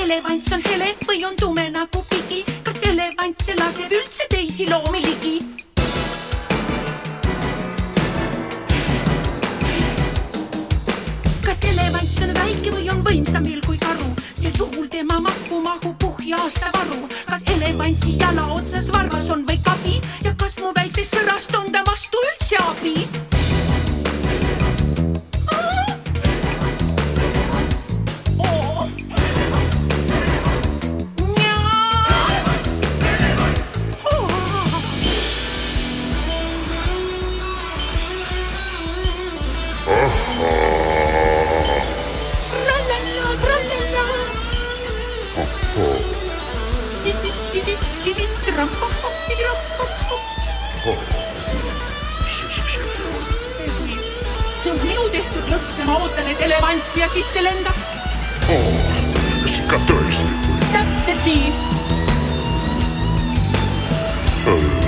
elevants on hele või on tume nagu pigi? Kas elevant see laseb üldse teisi loomi ligi? Kas elevants on väike või on võimsam veel kui karu? Sel juhul tema mahku mahu puhja aasta varu. Kas elevantsi jala otsas varvas on või kabi? Ja kas mu väiksest sõrast on ta vastu üldse abi? See on minu tehtud lõks ja ma ootan, et elevant siia sisse lendaks. Kas ikka tõesti? Täpselt nii.